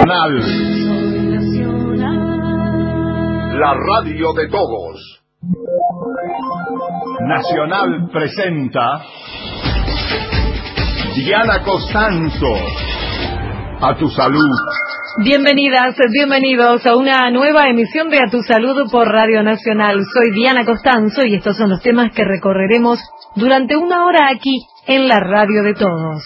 Nacional. La radio de todos. Nacional presenta Diana Costanzo. A tu salud. Bienvenidas, bienvenidos a una nueva emisión de A tu Salud por Radio Nacional. Soy Diana Costanzo y estos son los temas que recorreremos durante una hora aquí en la radio de todos.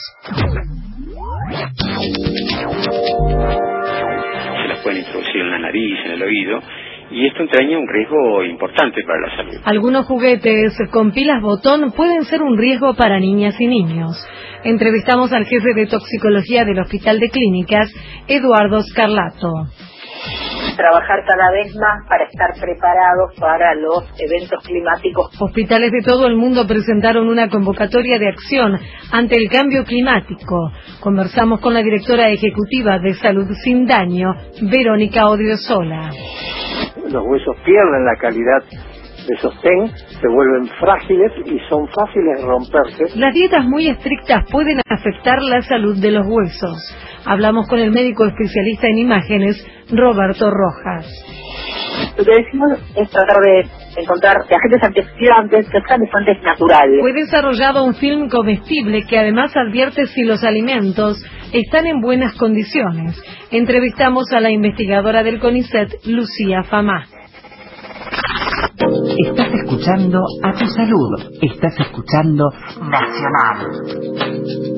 Se las pueden introducir en la nariz, en el oído, y esto entraña un riesgo importante para la salud. Algunos juguetes con pilas botón pueden ser un riesgo para niñas y niños. Entrevistamos al jefe de toxicología del Hospital de Clínicas, Eduardo Scarlato. Trabajar cada vez más para estar preparados para los eventos climáticos. Hospitales de todo el mundo presentaron una convocatoria de acción ante el cambio climático. Conversamos con la directora ejecutiva de Salud Sin Daño, Verónica Odriozola. Los huesos pierden la calidad de sostén, se vuelven frágiles y son fáciles de romperse. Las dietas muy estrictas pueden afectar la salud de los huesos. Hablamos con el médico especialista en imágenes, Roberto Rojas. Lo que decimos es tratar de encontrar agentes antioxidantes que sean de fuentes naturales. Fue desarrollado un film comestible que además advierte si los alimentos están en buenas condiciones. Entrevistamos a la investigadora del CONICET, Lucía Famá. Estás escuchando A tu Salud. Estás escuchando Nacional.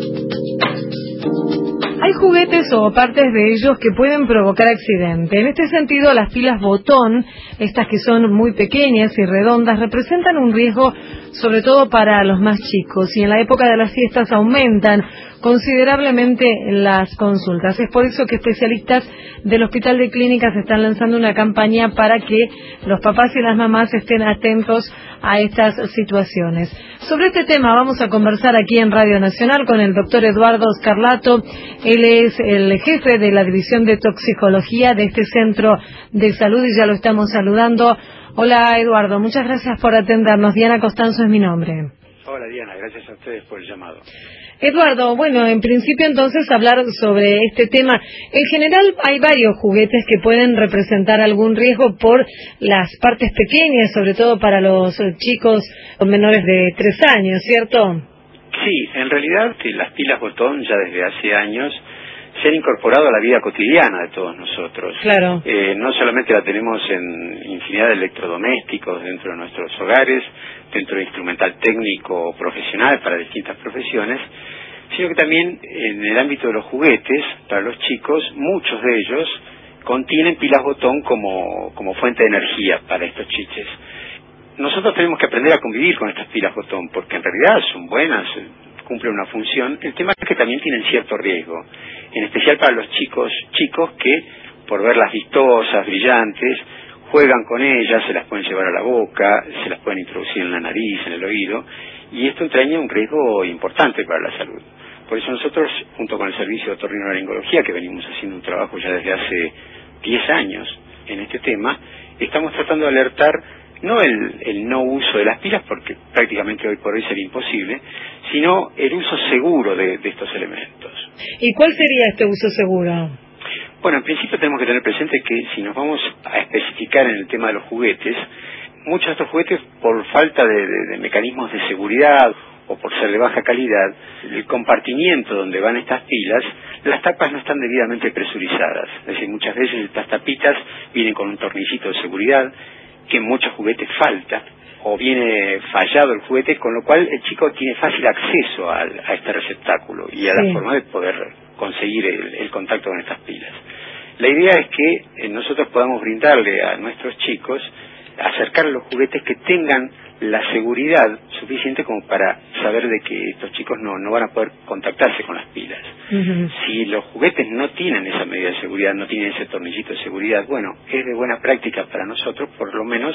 Hay juguetes o partes de ellos que pueden provocar accidente. En este sentido, las pilas botón, estas que son muy pequeñas y redondas, representan un riesgo sobre todo para los más chicos, y en la época de las fiestas aumentan considerablemente las consultas. Es por eso que especialistas del Hospital de Clínicas están lanzando una campaña para que los papás y las mamás estén atentos a estas situaciones. Sobre este tema vamos a conversar aquí en Radio Nacional con el doctor Eduardo Scarlato. Él es el jefe de la División de Toxicología de este centro de salud y ya lo estamos saludando. Hola Eduardo, muchas gracias por atendernos. Diana Costanzo es mi nombre. Hola Diana, gracias a ustedes por el llamado. Eduardo, bueno, en principio entonces hablar sobre este tema. En general hay varios juguetes que pueden representar algún riesgo por las partes pequeñas, sobre todo para los chicos menores de 3 años, ¿cierto? Sí, en realidad las pilas botón ya desde hace años se han incorporado a la vida cotidiana de todos nosotros. Claro. No solamente la tenemos en infinidad de electrodomésticos dentro de nuestros hogares, dentro de instrumental técnico o profesional para distintas profesiones, sino que también en el ámbito de los juguetes, para los chicos, muchos de ellos contienen pilas botón como fuente de energía para estos chiches. Nosotros tenemos que aprender a convivir con estas pilas botón, porque en realidad son buenas, cumplen una función. El tema es que también tienen cierto riesgo, en especial para los chicos que, por verlas vistosas, brillantes, juegan con ellas, se las pueden llevar a la boca, se las pueden introducir en la nariz, en el oído, y esto entraña un riesgo importante para la salud. Por eso nosotros, junto con el Servicio de Otorrinolaringología, que venimos haciendo un trabajo ya desde hace 10 años en este tema, estamos tratando de alertar no el no uso de las pilas, porque prácticamente hoy por hoy sería imposible, sino el uso seguro de estos elementos. ¿Y cuál sería este uso seguro? Bueno, en principio tenemos que tener presente que si nos vamos a especificar en el tema de los juguetes, muchos de estos juguetes, por falta de mecanismos de seguridad o por ser de baja calidad, el compartimiento donde van estas pilas, las tapas no están debidamente presurizadas. Es decir, muchas veces estas tapitas vienen con un tornillito de seguridad, que en muchos juguetes falta, o viene fallado el juguete, con lo cual el chico tiene fácil acceso a este receptáculo y a la forma de poder conseguir el contacto con estas pilas. La idea es que nosotros podamos brindarle a nuestros chicos, acercar los juguetes que tengan la seguridad suficiente como para saber de que estos chicos no van a poder contactarse con las pilas. Uh-huh. Si los juguetes no tienen esa medida de seguridad, no tienen ese tornillito de seguridad, bueno, es de buena práctica para nosotros por lo menos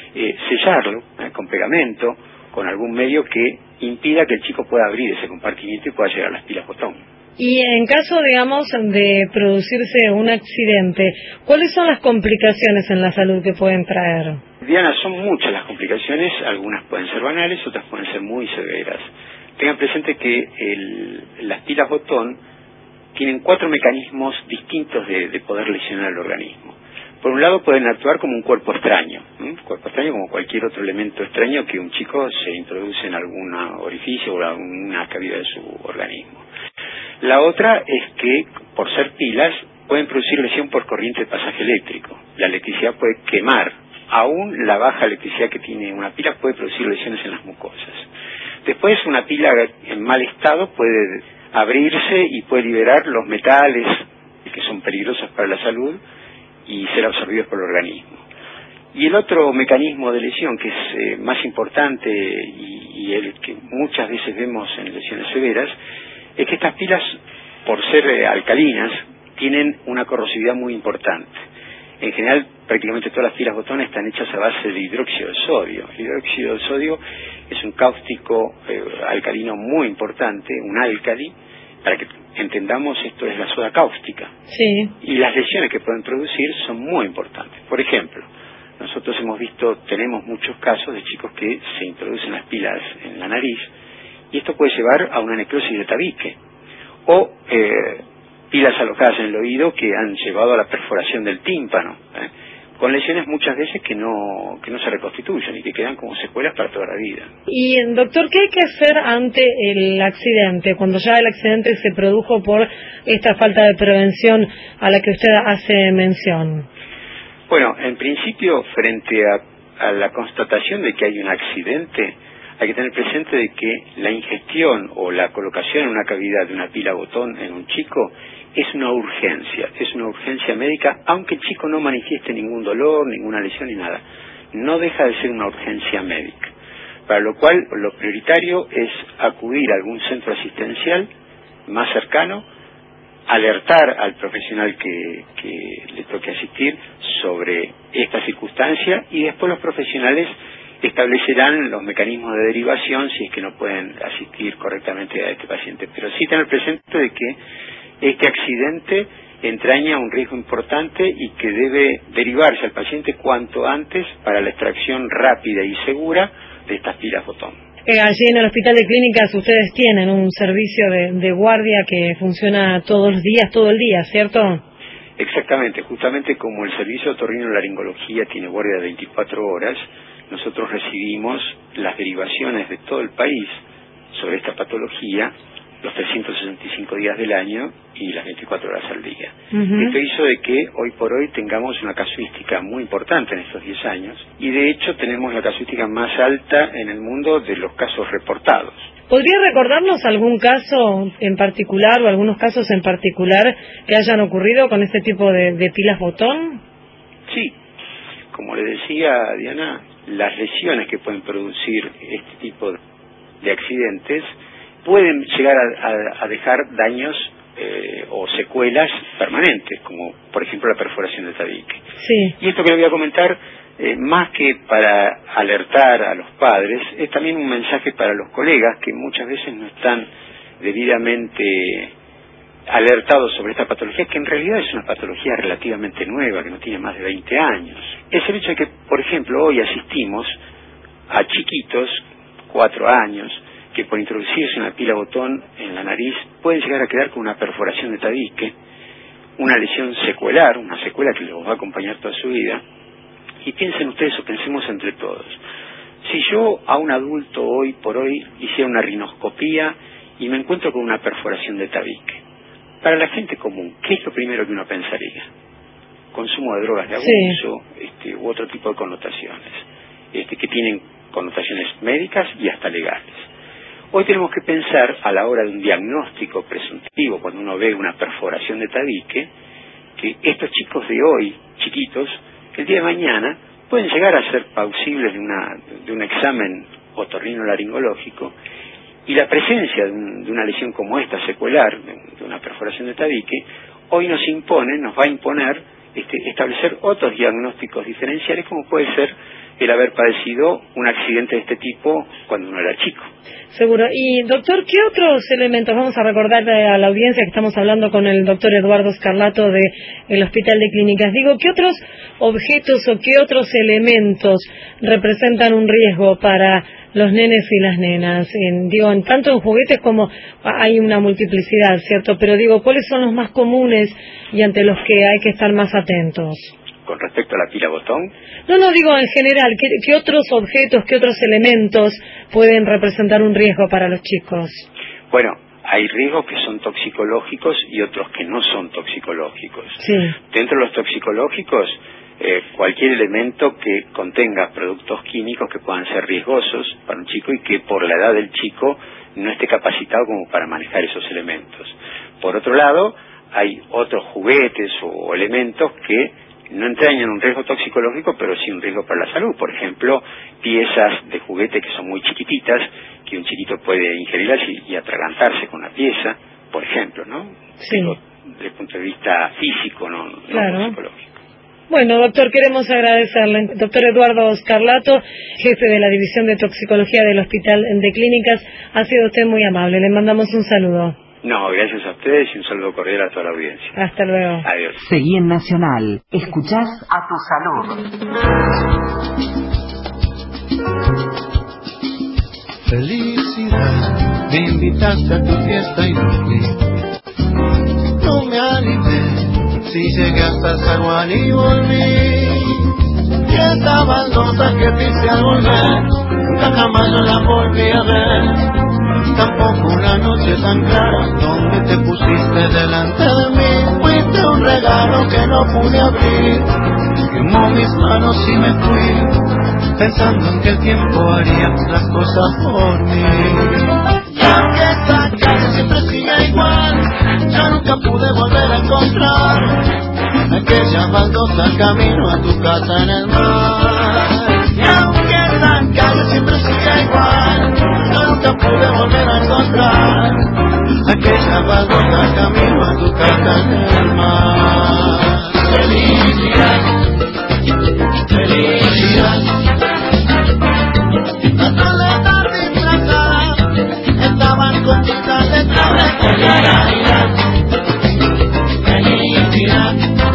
sellarlo con pegamento, con algún medio que impida que el chico pueda abrir ese compartimiento y pueda llegar a las pilas botón. Y en caso, digamos, de producirse un accidente, ¿cuáles son las complicaciones en la salud que pueden traer? Diana, son muchas las complicaciones, algunas pueden ser banales, otras pueden ser muy severas. Tengan presente que las pilas botón tienen 4 mecanismos distintos de poder lesionar el organismo. Por un lado, pueden actuar como un cuerpo extraño, cuerpo extraño como cualquier otro elemento extraño que un chico se introduce en algún orificio o alguna cavidad de su organismo. La otra es que, por ser pilas, pueden producir lesión por corriente de pasaje eléctrico. La electricidad puede quemar. Aún la baja electricidad que tiene una pila puede producir lesiones en las mucosas. Después, una pila en mal estado puede abrirse y puede liberar los metales que son peligrosos para la salud y ser absorbidos por el organismo. Y el otro mecanismo de lesión que es más importante y el que muchas veces vemos en lesiones severas es que estas pilas, por ser alcalinas, tienen una corrosividad muy importante. En general, prácticamente todas las pilas botón están hechas a base de hidróxido de sodio. El hidróxido de sodio es un cáustico alcalino muy importante, un álcali. Para que entendamos, esto es la soda cáustica. Sí. Y las lesiones que pueden producir son muy importantes. Por ejemplo, nosotros tenemos muchos casos de chicos que se introducen las pilas en la nariz y esto puede llevar a una necrosis de tabique o pilas alojadas en el oído que han llevado a la perforación del tímpano, con lesiones muchas veces que no se reconstituyen y que quedan como secuelas para toda la vida. Y, doctor, ¿qué hay que hacer ante el accidente, cuando ya el accidente se produjo por esta falta de prevención a la que usted hace mención? Bueno, en principio, frente a la constatación de que hay un accidente, hay que tener presente de que la ingestión o la colocación en una cavidad de una pila botón en un chico es una urgencia médica, aunque el chico no manifieste ningún dolor, ninguna lesión ni nada. No deja de ser una urgencia médica, para lo cual lo prioritario es acudir a algún centro asistencial más cercano, alertar al profesional que le toque asistir sobre esta circunstancia y después los profesionales establecerán los mecanismos de derivación si es que no pueden asistir correctamente a este paciente. Pero sí tener presente de que este accidente entraña un riesgo importante y que debe derivarse al paciente cuanto antes para la extracción rápida y segura de estas pilas botón. Allí en el Hospital de Clínicas ustedes tienen un servicio de guardia que funciona todos los días, todo el día, ¿cierto? Exactamente, justamente como el servicio de otorrinolaringología tiene guardia de 24 horas, nosotros recibimos las derivaciones de todo el país sobre esta patología los 365 días del año y las 24 horas al día. Esto hizo de que hoy por hoy tengamos una casuística muy importante en estos 10 años y de hecho tenemos la casuística más alta en el mundo de los casos reportados. ¿Podría recordarnos algún caso en particular o algunos casos en particular que hayan ocurrido con este tipo de pilas botón? Sí, como le decía Diana, las lesiones que pueden producir este tipo de accidentes pueden llegar a dejar daños o secuelas permanentes, como por ejemplo la perforación del tabique. Sí. Y esto que le voy a comentar, más que para alertar a los padres, es también un mensaje para los colegas que muchas veces no están debidamente alertados sobre esta patología, que en realidad es una patología relativamente nueva, que no tiene más de 20 años. Es el hecho de que, por ejemplo, hoy asistimos a chiquitos, 4 años, que por introducirse una pila botón en la nariz pueden llegar a quedar con una perforación de tabique, una lesión secuelar, una secuela que los va a acompañar toda su vida. Y piensen ustedes o pensemos entre todos. Si yo a un adulto hoy por hoy hiciera una rinoscopía y me encuentro con una perforación de tabique, para la gente común, ¿qué es lo primero que uno pensaría? Consumo de drogas de abuso, u otro tipo de connotaciones, que tienen connotaciones médicas y hasta legales. Hoy tenemos que pensar a la hora de un diagnóstico presuntivo, cuando uno ve una perforación de tabique, que estos chicos de hoy, chiquitos, el día de mañana pueden llegar a ser plausibles de un examen otorrinolaringológico, y la presencia de una lesión como esta, secuelar, de una perforación de tabique, hoy nos va a imponer establecer otros diagnósticos diferenciales, como puede ser el haber padecido un accidente de este tipo cuando uno era chico. Seguro. Y, doctor, ¿qué otros elementos? Vamos a recordar a la audiencia que estamos hablando con el doctor Eduardo Scarlato del Hospital de Clínicas. Digo, ¿qué otros objetos o qué otros elementos representan un riesgo para los nenes y las nenas? Tanto en juguetes como hay una multiplicidad, ¿cierto? Pero digo, ¿cuáles son los más comunes y ante los que hay que estar más atentos? Con respecto a la pila botón. No, digo en general, ¿qué otros objetos, qué otros elementos pueden representar un riesgo para los chicos? Bueno, hay riesgos que son toxicológicos y otros que no son toxicológicos. Sí. Dentro de los toxicológicos, cualquier elemento que contenga productos químicos que puedan ser riesgosos para un chico y que por la edad del chico no esté capacitado como para manejar esos elementos. Por otro lado, hay otros juguetes o elementos que no entrañan un riesgo toxicológico, pero sí un riesgo para la salud. Por ejemplo, piezas de juguete que son muy chiquititas, que un chiquito puede ingerirlas y atragantarse con la pieza, por ejemplo, ¿no? Sí. Desde el punto de vista físico, no toxicológico. Bueno, doctor, queremos agradecerle. Doctor Eduardo Scarlato, jefe de la División de Toxicología del Hospital de Clínicas, ha sido usted muy amable. Le mandamos un saludo. No, gracias a ustedes y un saludo cordial a toda la audiencia. Hasta luego. Adiós. Seguí en Nacional. Escuchás a tu salud. Felicidad, me invitaste a tu fiesta y no fui. No me animé, si llegué hasta San Juan y volví. Y esta baldosa que te hice al volver, nunca jamás yo la volví a ver. Tampoco una noche tan clara donde te pusiste delante de mí. Fuiste un regalo que no pude abrir, quemó mis manos y me fui, pensando en que el tiempo haría las cosas por mí. Y aunque esta calle siempre sigue igual, yo nunca pude volver a encontrar aquella baldosa camino a tu casa en el mar. Y aunque esta calle siempre sigue igual, yo nunca pude volver a encontrar aquella baldosa camino a tu casa en el mar. Felicidad, felicidad. Las soledad disfrazada estaban conquistadas detrás de felicidad. Felicidad.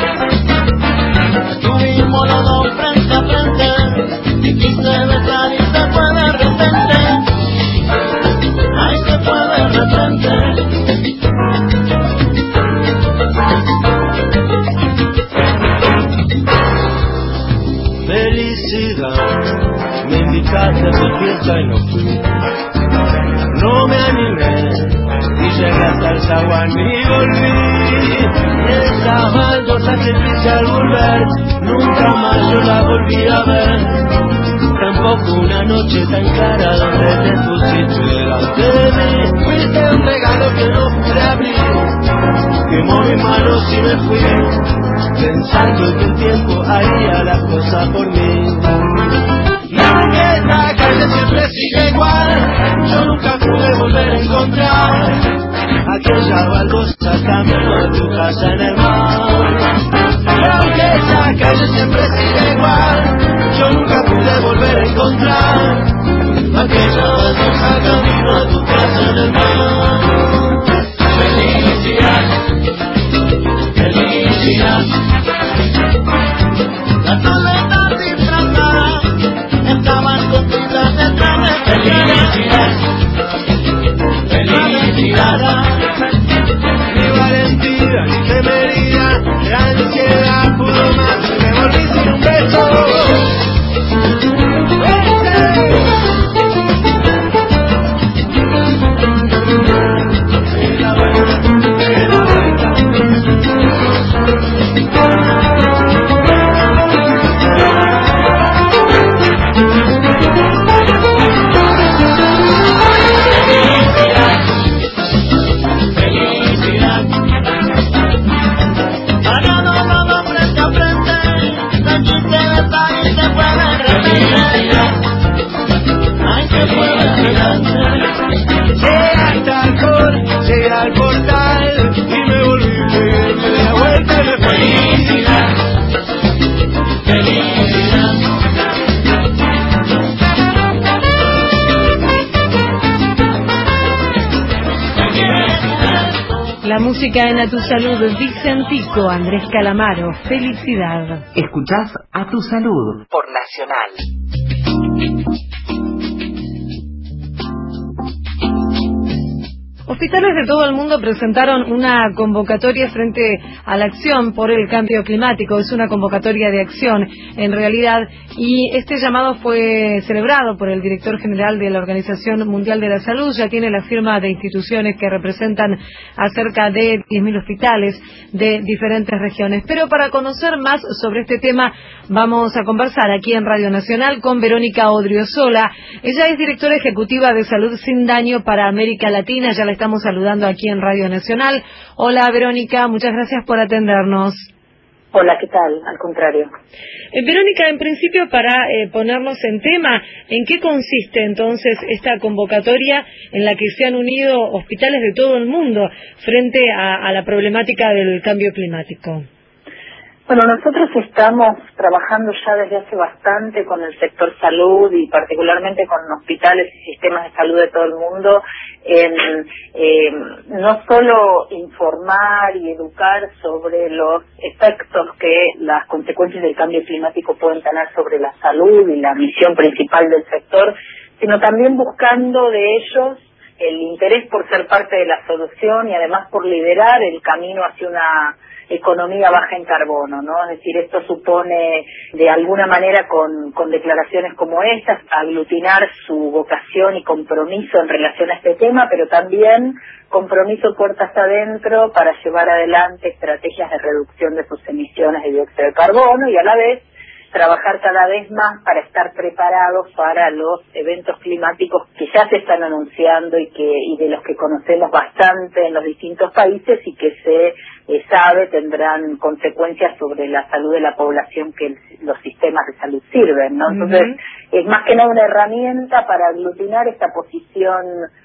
Estuvimos los dos frente a frente y quise besar y se fue de repente. Ay, se fue de repente. Felicidad, me invitaste a tu fiesta y no fui. No me animé y llegué hasta el zaguán y volví. Esa baldosa que te hice al volver, nunca más yo la volví a ver. Tampoco una noche tan clara donde te pusiste delante de mí. Fuiste un regalo que no pude abrir, quemó mis manos y me fui, pensando que el tiempo haría las cosas por mí. Y aunque esta calle siempre sigue igual, yo nunca pude volver a encontrar aquella baldosa camino a tu casa en el mar. Y aunque esta calle siempre sigue igual, yo nunca pude volver a encontrar aquella baldosa camino a tu casa en el mar. Felicidad, felicidad. La soledad disfrazada estaban contidas detrás de felicidad. Felicidad. Mi valentía ni temeridad, la ansiedad pudo más y me volví sin un beso. Llegué al portal y me volví, me di la vuelta y me felicidad, felicidad. La música en A Tu Salud, Vicentico, Andrés Calamaro, Felicidad. Escuchás a tu salud por Nacional. Hospitales de todo el mundo presentaron una convocatoria frente a la acción por el cambio climático. Es una convocatoria de acción, en realidad, y este llamado fue celebrado por el director general de la Organización Mundial de la Salud. Ya tiene la firma de instituciones que representan a cerca de 10.000 hospitales de diferentes regiones. Pero para conocer más sobre este tema, vamos a conversar aquí en Radio Nacional con Verónica Odriozola. Ella es directora ejecutiva de Salud Sin Daño para América Latina. Ya la estamos saludando aquí en Radio Nacional. Hola, Verónica, muchas gracias por atendernos. Hola, ¿qué tal? Al contrario. Verónica, en principio, para ponernos en tema, ¿en qué consiste entonces esta convocatoria en la que se han unido hospitales de todo el mundo frente a la problemática del cambio climático? Bueno, nosotros estamos trabajando ya desde hace bastante con el sector salud y particularmente con hospitales y sistemas de salud de todo el mundo en no solo informar y educar sobre los efectos que las consecuencias del cambio climático pueden tener sobre la salud y la misión principal del sector, sino también buscando de ellos el interés por ser parte de la solución y además por liderar el camino hacia una economía baja en carbono, ¿no? Es decir, esto supone de alguna manera con declaraciones como estas aglutinar su vocación y compromiso en relación a este tema, pero también compromiso puertas adentro para llevar adelante estrategias de reducción de sus emisiones de dióxido de carbono y a la vez trabajar cada vez más para estar preparados para los eventos climáticos que ya se están anunciando y de los que conocemos bastante en los distintos países y que se sabe tendrán consecuencias sobre la salud de la población que los sistemas de salud sirven, ¿no? Entonces, es más que nada una herramienta para aglutinar esta posición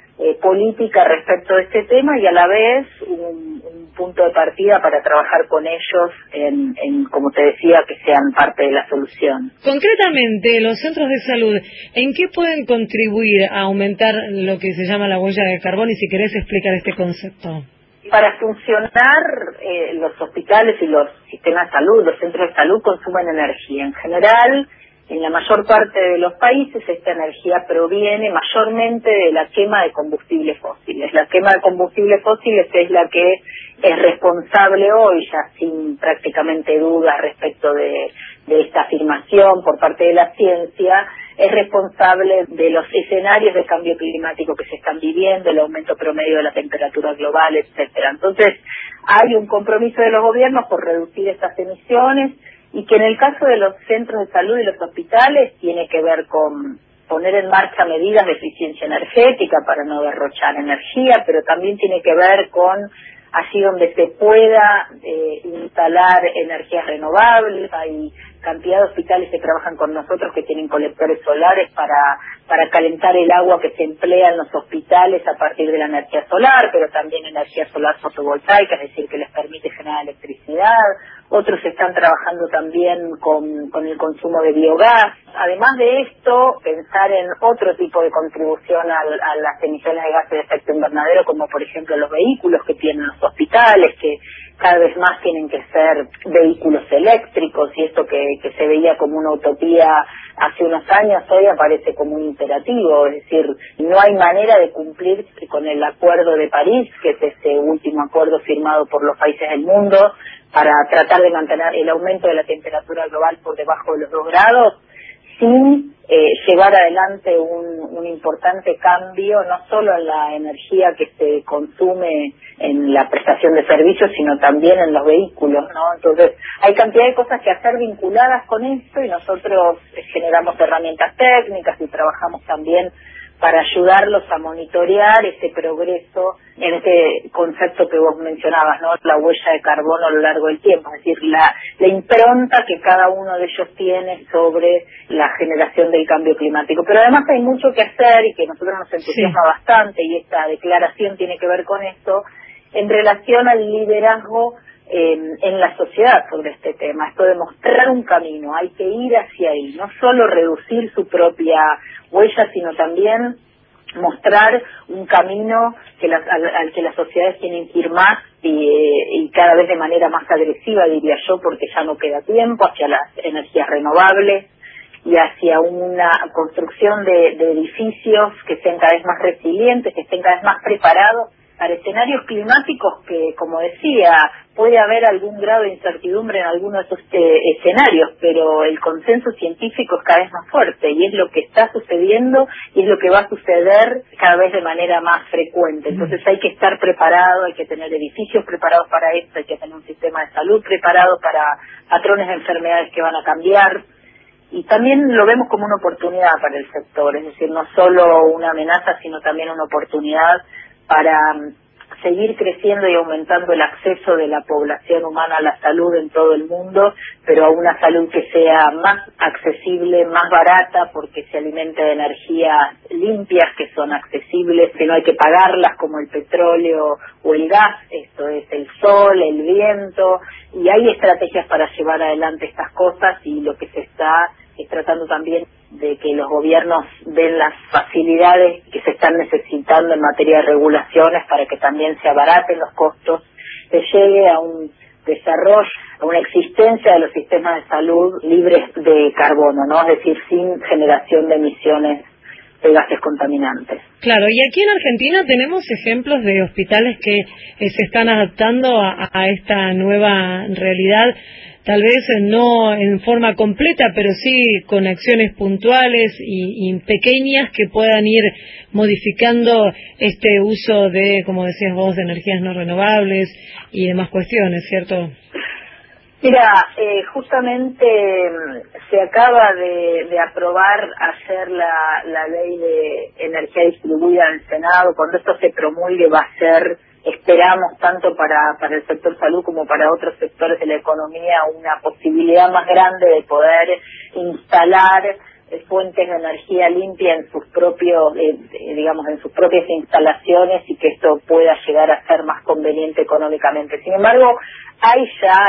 política respecto de este tema y a la vez un punto de partida para trabajar con ellos en, como te decía, que sean parte de la solución. Concretamente, los centros de salud, ¿en qué pueden contribuir a aumentar lo que se llama la huella de carbono? Y si querés explicar este concepto. Para funcionar, los hospitales y los sistemas de salud, los centros de salud consumen energía. En general, en la mayor parte de los países esta energía proviene mayormente de la quema de combustibles fósiles. La quema de combustibles fósiles es la que es responsable hoy, ya sin prácticamente duda respecto de esta afirmación por parte de la ciencia, es responsable de los escenarios de cambio climático que se están viviendo, el aumento promedio de la temperatura global, etcétera. Entonces, hay un compromiso de los gobiernos por reducir estas emisiones y que en el caso de los centros de salud y los hospitales tiene que ver con poner en marcha medidas de eficiencia energética para no derrochar energía, pero también tiene que ver con allí donde se pueda instalar energías renovables. Hay cantidad de hospitales que trabajan con nosotros que tienen colectores solares para calentar el agua que se emplea en los hospitales a partir de la energía solar, pero también energía solar fotovoltaica, es decir, que les permite generar electricidad. Otros están trabajando también con el consumo de biogás. Además de esto, pensar en otro tipo de contribución a las emisiones de gases de efecto invernadero, como por ejemplo los vehículos que tienen los hospitales, que cada vez más tienen que ser vehículos eléctricos, y esto que se veía como una utopía hace unos años, hoy aparece como un imperativo. Es decir, no hay manera de cumplir con el Acuerdo de París, que es ese último acuerdo firmado por los países del mundo para tratar de mantener el aumento de la temperatura global por debajo de los 2 grados, sin llevar adelante un importante cambio, no solo en la energía que se consume en la prestación de servicios, sino también en los vehículos, ¿no? Entonces, hay cantidad de cosas que hacer vinculadas con esto y nosotros generamos herramientas técnicas y trabajamos también para ayudarlos a monitorear ese progreso en este concepto que vos mencionabas, ¿no? La huella de carbono a lo largo del tiempo, es decir, la impronta que cada uno de ellos tiene sobre la generación del cambio climático. Pero además hay mucho que hacer y que a nosotros nos entusiasma bastante, y esta declaración tiene que ver con esto, en relación al liderazgo en la sociedad sobre este tema. Esto de mostrar un camino, hay que ir hacia ahí, no solo reducir su propia huella, sino también mostrar un camino al que las sociedades tienen que ir más y cada vez de manera más agresiva, diría yo, porque ya no queda tiempo, hacia las energías renovables y hacia una construcción de edificios que sean cada vez más resilientes, que estén cada vez más preparados para escenarios climáticos que, como decía, puede haber algún grado de incertidumbre en algunos de esos escenarios, pero el consenso científico es cada vez más fuerte y es lo que está sucediendo y es lo que va a suceder cada vez de manera más frecuente. Entonces hay que estar preparado, hay que tener edificios preparados para esto, hay que tener un sistema de salud preparado para patrones de enfermedades que van a cambiar. Y también lo vemos como una oportunidad para el sector, es decir, no solo una amenaza, sino también una oportunidad para seguir creciendo y aumentando el acceso de la población humana a la salud en todo el mundo, pero a una salud que sea más accesible, más barata, porque se alimenta de energías limpias que son accesibles, que no hay que pagarlas, como el petróleo o el gas, esto es el sol, el viento, y hay estrategias para llevar adelante estas cosas, y lo que se está es tratando también de que los gobiernos den las facilidades que se están necesitando en materia de regulaciones para que también se abaraten los costos, se llegue a un desarrollo, a una existencia de los sistemas de salud libres de carbono, ¿no? Es decir, sin generación de emisiones de gases contaminantes. Claro, y aquí en Argentina tenemos ejemplos de hospitales que se están adaptando a esta nueva realidad, tal vez no en forma completa, pero sí con acciones puntuales y pequeñas que puedan ir modificando este uso de, como decías vos, de energías no renovables y demás cuestiones, ¿cierto? Mira, justamente se acaba de aprobar ayer la ley de energía distribuida en el Senado. Cuando esto se promulgue va a ser, esperamos, tanto para el sector salud como para otros sectores de la economía, una posibilidad más grande de poder instalar fuentes de energía limpia en sus propios, en sus propias instalaciones, y que esto pueda llegar a ser más conveniente económicamente. Sin embargo, hay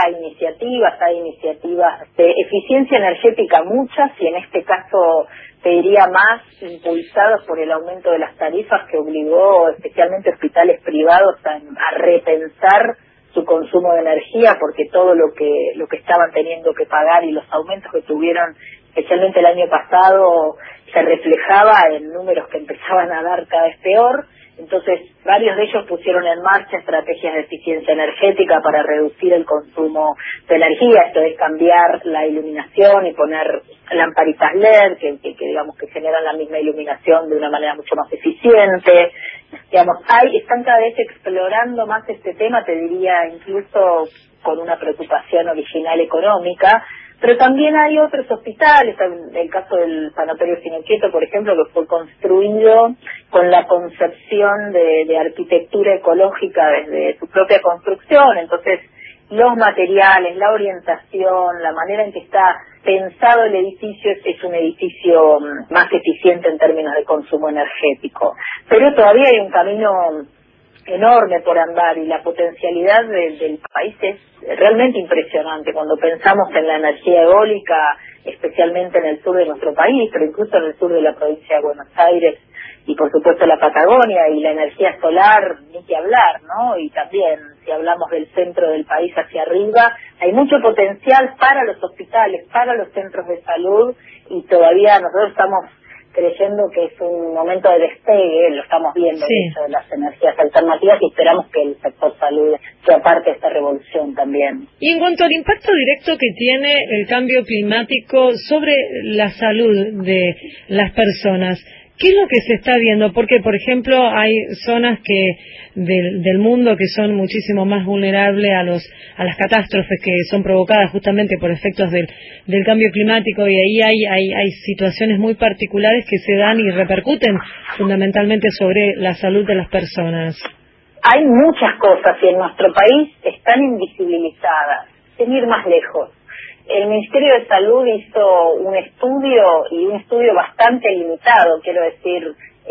iniciativas de eficiencia energética, muchas, y en este caso te diría más impulsados por el aumento de las tarifas, que obligó especialmente hospitales privados a repensar su consumo de energía, porque todo lo que estaban teniendo que pagar y los aumentos que tuvieron, especialmente el año pasado, se reflejaba en números que empezaban a dar cada vez peor. Entonces, varios de ellos pusieron en marcha estrategias de eficiencia energética para reducir el consumo de energía. Esto es cambiar la iluminación y poner lamparitas LED que generan la misma iluminación de una manera mucho más eficiente. Están cada vez explorando más este tema, te diría, incluso con una preocupación original económica. Pero también hay otros hospitales, el caso del Sanatorio Finochietto, por ejemplo, que fue construido con la concepción de arquitectura ecológica desde su propia construcción. Entonces, los materiales, la orientación, la manera en que está pensado el edificio es un edificio más eficiente en términos de consumo energético. Pero todavía hay un camino enorme por andar, y la potencialidad del país es realmente impresionante cuando pensamos en la energía eólica, especialmente en el sur de nuestro país, pero incluso en el sur de la provincia de Buenos Aires y por supuesto la Patagonia, y la energía solar, ni que hablar, ¿no? Y también, si hablamos del centro del país hacia arriba, hay mucho potencial para los hospitales, para los centros de salud, y todavía nosotros estamos creyendo que es un momento de despegue, lo estamos viendo, sí, de las energías alternativas, y esperamos que el sector salud sea parte de esta revolución también. Y en cuanto al impacto directo que tiene el cambio climático sobre la salud de las personas, ¿qué es lo que se está viendo? Porque, por ejemplo, hay zonas del mundo que son muchísimo más vulnerables a las catástrofes que son provocadas justamente por efectos del cambio climático, y ahí hay situaciones muy particulares que se dan y repercuten fundamentalmente sobre la salud de las personas. Hay muchas cosas y en nuestro país están invisibilizadas, sin ir más lejos. El Ministerio de Salud hizo un estudio bastante limitado, quiero decir,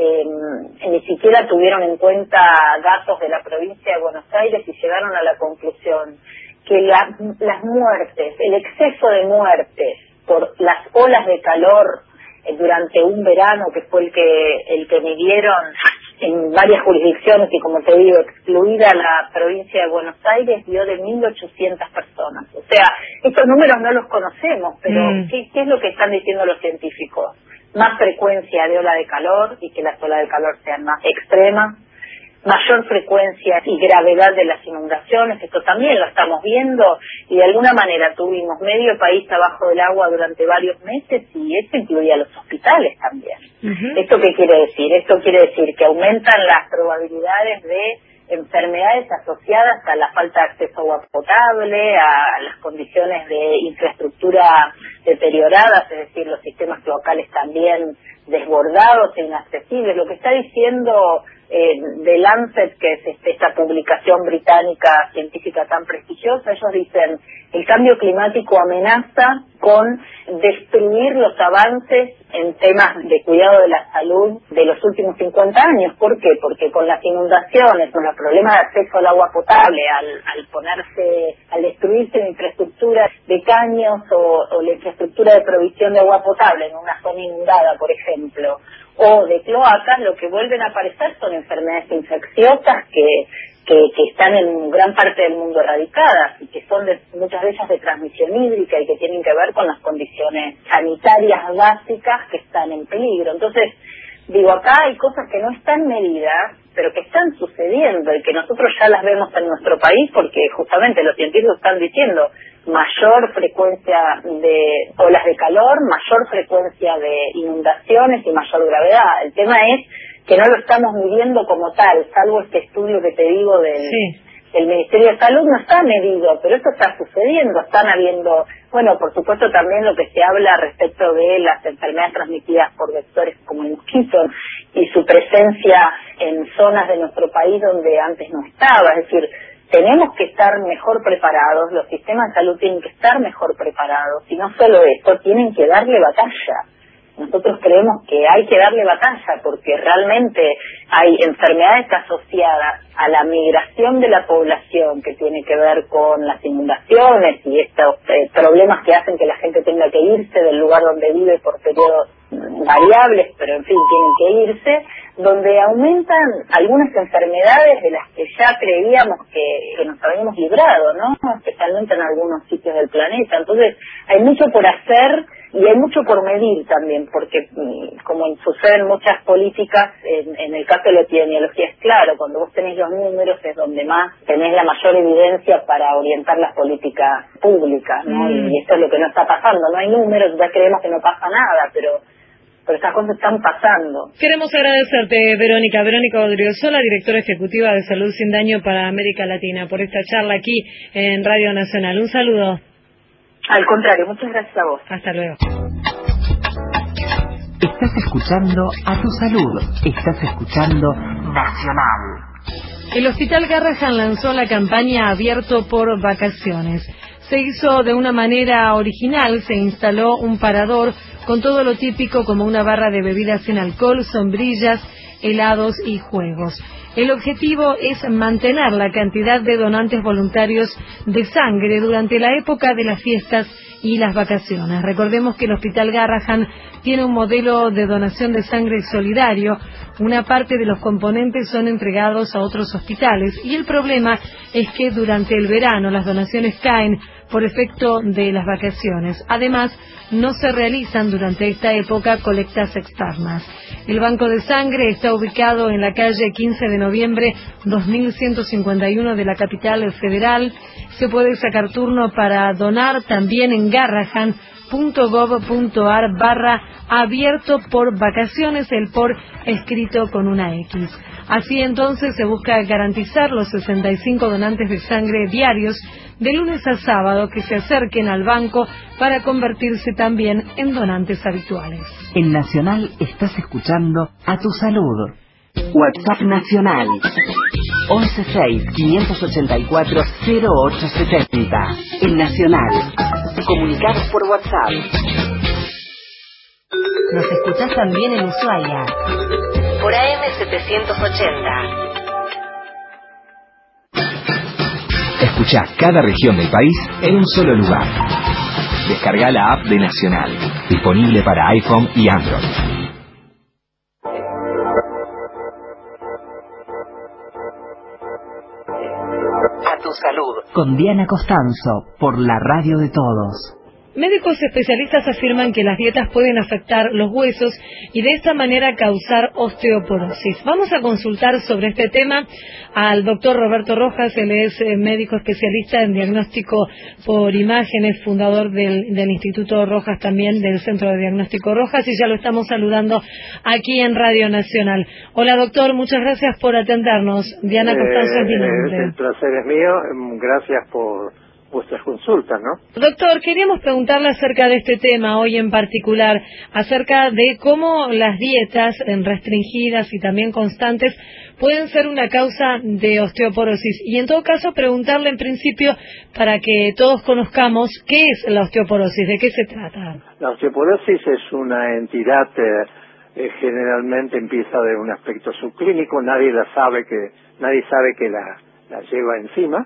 ni siquiera tuvieron en cuenta datos de la provincia de Buenos Aires, y llegaron a la conclusión que las muertes, el exceso de muertes por las olas de calor durante un verano, que fue el que midieron en varias jurisdicciones, y como te digo, excluida la provincia de Buenos Aires, dio de 1.800 personas. O sea, estos números no los conocemos, pero ¿qué es lo que están diciendo los científicos? Más frecuencia de ola de calor, y que las olas de calor sean más extremas, mayor frecuencia y gravedad de las inundaciones. Esto también lo estamos viendo y de alguna manera tuvimos medio país abajo del agua durante varios meses y esto incluía los hospitales también. ¿Esto qué quiere decir? Esto quiere decir que aumentan las probabilidades de enfermedades asociadas a la falta de acceso a agua potable, a las condiciones de infraestructura deterioradas, es decir, los sistemas locales también desbordados e inaccesibles. Lo que está diciendo The Lancet, que es esta publicación británica científica tan prestigiosa, ellos dicen el cambio climático amenaza con destruir los avances en temas de cuidado de la salud de los últimos 50 años. ¿Por qué? Porque con las inundaciones, con los problemas de acceso al agua potable, al destruirse la infraestructura de caños o la infraestructura de provisión de agua potable en una zona inundada, por ejemplo, o de cloacas, lo que vuelven a aparecer son enfermedades infecciosas que están en gran parte del mundo erradicadas y que son muchas de ellas de transmisión hídrica y que tienen que ver con las condiciones sanitarias básicas que están en peligro. Entonces, digo, acá hay cosas que no están medidas, pero que están sucediendo y que nosotros ya las vemos en nuestro país porque justamente los científicos están diciendo mayor frecuencia de olas de calor, mayor frecuencia de inundaciones y mayor gravedad. El tema es que no lo estamos midiendo como tal, salvo este estudio que te digo del Ministerio de Salud, no está medido, pero esto está sucediendo, están habiendo, bueno, por supuesto también lo que se habla respecto de las enfermedades transmitidas por vectores como el mosquito y su presencia en zonas de nuestro país donde antes no estaba, es decir, tenemos que estar mejor preparados, los sistemas de salud tienen que estar mejor preparados, y no solo eso, tienen que darle batalla. Nosotros creemos que hay que darle batalla porque realmente hay enfermedades asociadas a la migración de la población que tiene que ver con las inundaciones y estos problemas que hacen que la gente tenga que irse del lugar donde vive por periodos variables, pero en fin, tienen que irse, donde aumentan algunas enfermedades de las que ya creíamos que nos habíamos librado, ¿no? Especialmente en algunos sitios del planeta. Entonces, hay mucho por hacer y hay mucho por medir también, porque como suceden muchas políticas, en el caso de la epidemiología es claro, cuando vos tenés los números es donde más tenés la mayor evidencia para orientar las políticas públicas, ¿no? Y esto es lo que no está pasando, no hay números, ya creemos que no pasa nada, pero estas cosas están pasando. Queremos agradecerte, Verónica Odriozola, directora ejecutiva de Salud Sin Daño para América Latina, por esta charla aquí en Radio Nacional. Un saludo. Al contrario, muchas gracias a vos. Hasta luego. Estás escuchando A Tu Salud. Estás escuchando Nacional. El Hospital Garrahan lanzó la campaña Abierto por Vacaciones. Se hizo de una manera original, se instaló un parador con todo lo típico como una barra de bebidas sin alcohol, sombrillas, helados y juegos. El objetivo es mantener la cantidad de donantes voluntarios de sangre durante la época de las fiestas y las vacaciones. Recordemos que el Hospital Garrahan tiene un modelo de donación de sangre solidario. Una parte de los componentes son entregados a otros hospitales y el problema es que durante el verano las donaciones caen por efecto de las vacaciones. Además, no se realizan durante esta época colectas externas. El banco de sangre está ubicado en la calle 15 de noviembre 2151 de la capital federal. Se puede sacar turno para donar también en garrahan.gov.ar/abierto por vacaciones, el por escrito con una X. Así entonces se busca garantizar los 65 donantes de sangre diarios de lunes a sábado que se acerquen al banco para convertirse también en donantes habituales. En Nacional estás escuchando A Tu Salud. WhatsApp Nacional 116-584-0870. En Nacional. Comunicados por WhatsApp. Nos escuchás también en Ushuaia por AM780. Escuchá cada región del país en un solo lugar. Descarga la app de Nacional, disponible para iPhone y Android. A Tu Salud. Con Diana Costanzo, por la radio de todos. Médicos especialistas afirman que las dietas pueden afectar los huesos y de esta manera causar osteoporosis. Vamos a consultar sobre este tema al doctor Roberto Rojas. Él es médico especialista en diagnóstico por imágenes, fundador del Instituto Rojas, también del Centro de Diagnóstico Rojas, y ya lo estamos saludando aquí en Radio Nacional. Hola doctor, muchas gracias por atendernos. Diana Costanzo es mi nombre. El placer es mío, gracias por vuestras consultas, ¿no? Doctor, queríamos preguntarle acerca de este tema hoy en particular, acerca de cómo las dietas restringidas y también constantes pueden ser una causa de osteoporosis. Y en todo caso, preguntarle en principio, para que todos conozcamos, ¿qué es la osteoporosis? ¿De qué se trata? La osteoporosis es una entidad generalmente empieza de un aspecto subclínico, nadie sabe que la lleva encima.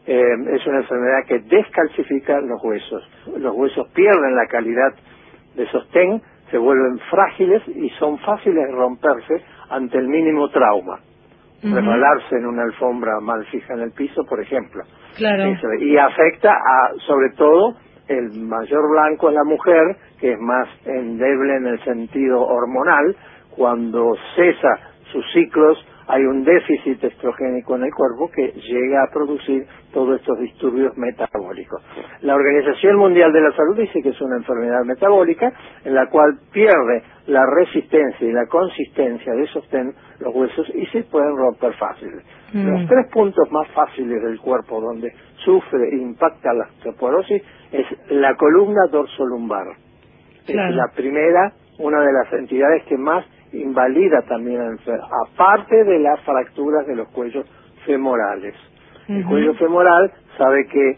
Es una enfermedad que descalcifica los huesos. Los huesos pierden la calidad de sostén, se vuelven frágiles y son fáciles de romperse ante el mínimo trauma. Resbalarse en una alfombra mal fija en el piso, por ejemplo. Claro. Y afecta sobre todo, el mayor blanco es la mujer, que es más endeble en el sentido hormonal. Cuando cesa sus ciclos, hay un déficit estrogénico en el cuerpo que llega a producir todos estos disturbios metabólicos. La Organización Mundial de la Salud dice que es una enfermedad metabólica en la cual pierde la resistencia y la consistencia de sostén los huesos y se pueden romper fáciles. Los 3 puntos más fáciles del cuerpo donde sufre e impacta la osteoporosis es la columna dorsolumbar. Claro. Es la primera, una de las entidades que más invalida también a la enfermedad, aparte de las fracturas de los cuellos femorales. El cuello femoral sabe que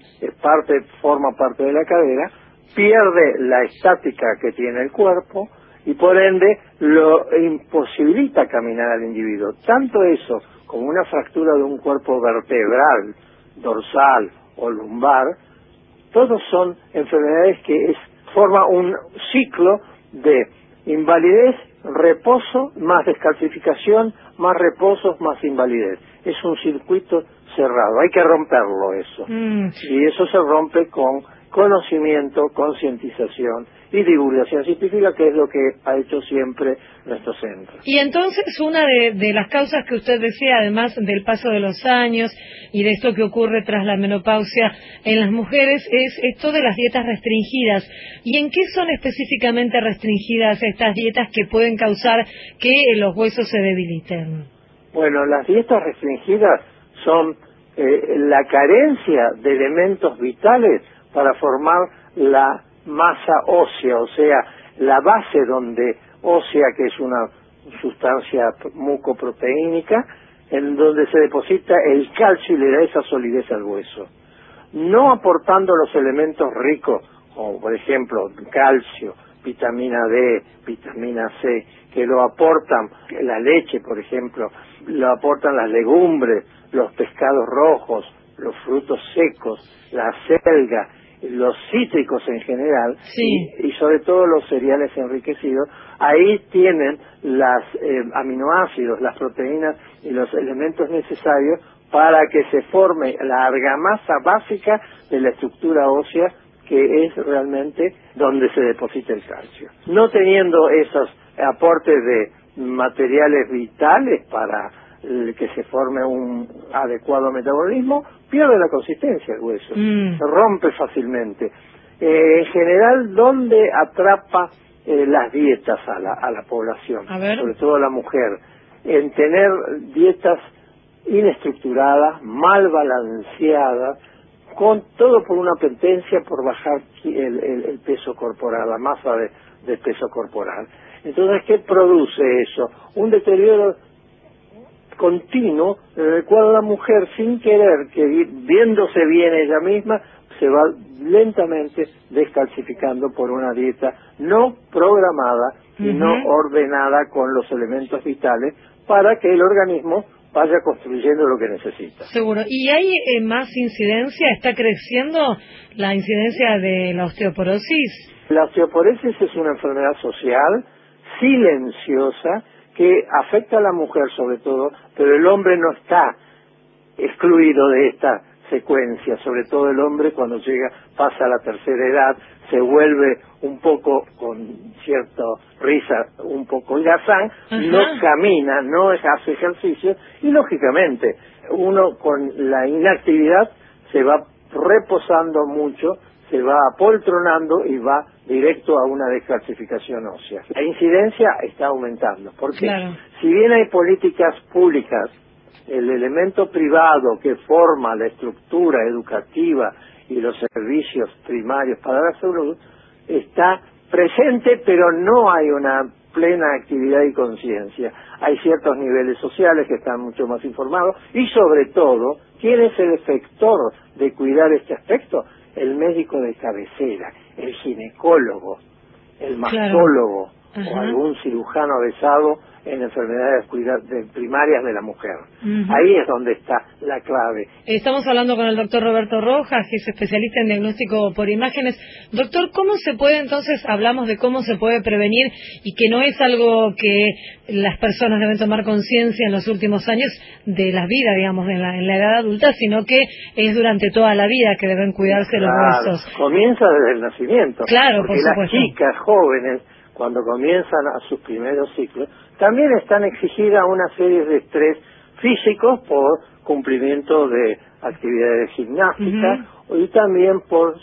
forma parte de la cadera, pierde la estática que tiene el cuerpo y por ende lo imposibilita caminar al individuo. Tanto eso como una fractura de un cuerpo vertebral, dorsal o lumbar, todos son enfermedades que forma un ciclo de invalidez, reposo, más descalcificación, más reposo, más invalidez. Es un circuito cerrado, hay que romperlo eso. Y eso se rompe con conocimiento, concientización y divulgación científica, que es lo que ha hecho siempre nuestro centro. Y entonces una de las causas que usted decía, además del paso de los años y de esto que ocurre tras la menopausia en las mujeres, es esto de las dietas restringidas. ¿Y en qué son específicamente restringidas estas dietas que pueden causar que los huesos se debiliten? Bueno, las dietas restringidas son la carencia de elementos vitales para formar la masa ósea, o sea, la base ósea, que es una sustancia mucoproteínica, en donde se deposita el calcio y le da esa solidez al hueso. No aportando los elementos ricos, como por ejemplo calcio, vitamina D, vitamina C, que lo aportan la leche, por ejemplo, lo aportan las legumbres, los pescados rojos, los frutos secos, la selga, los cítricos en general, sí. y sobre todo los cereales enriquecidos. Ahí tienen los aminoácidos, las proteínas y los elementos necesarios para que se forme la argamasa básica de la estructura ósea, que es realmente donde se deposita el calcio. No teniendo esos aportes de materiales vitales para que se forme un adecuado metabolismo, pierde la consistencia el hueso, se rompe fácilmente. En general, ¿dónde atrapa las dietas a la población? Sobre todo a la mujer, en tener dietas inestructuradas, mal balanceadas, con todo por una pendencia por bajar el peso corporal, la masa de peso corporal. Entonces, ¿qué produce eso? Un deterioro continuo en el cual la mujer, sin querer, que viéndose bien ella misma, se va lentamente descalcificando por una dieta no programada y no ordenada con los elementos vitales para que el organismo vaya construyendo lo que necesita. Seguro. ¿Y hay más incidencia? ¿Está creciendo la incidencia de la osteoporosis? La osteoporosis es una enfermedad social, silenciosa, que afecta a la mujer sobre todo, pero el hombre no está excluido de esta secuencia, sobre todo el hombre cuando pasa a la tercera edad, se vuelve un poco, con cierta risa, un poco holgazán, no camina, no hace ejercicio, y lógicamente uno con la inactividad se va reposando mucho, se va apoltronando y va directo a una descalcificación ósea. La incidencia está aumentando, porque si bien hay políticas públicas, el elemento privado que forma la estructura educativa y los servicios primarios para la salud está presente, pero no hay una plena actividad y conciencia. Hay ciertos niveles sociales que están mucho más informados y sobre todo, ¿quién es el efector de cuidar este aspecto? El médico de cabecera, el ginecólogo, el mastólogo o algún cirujano avesado en enfermedades primarias de la mujer. Ahí es donde está la clave. Estamos hablando con el doctor Roberto Rojas, que es especialista en diagnóstico por imágenes. Doctor, ¿cómo se puede entonces, hablamos de cómo se puede prevenir y que no es algo que las personas deben tomar conciencia en los últimos años de la vida, digamos, en la edad adulta, sino que es durante toda la vida que deben cuidarse los huesos? Comienza desde el nacimiento. Claro, porque por supuesto. Las chicas jóvenes, cuando comienzan a sus primeros ciclos, también están exigidas una serie de estrés físicos por cumplimiento de actividades gimnásticas y también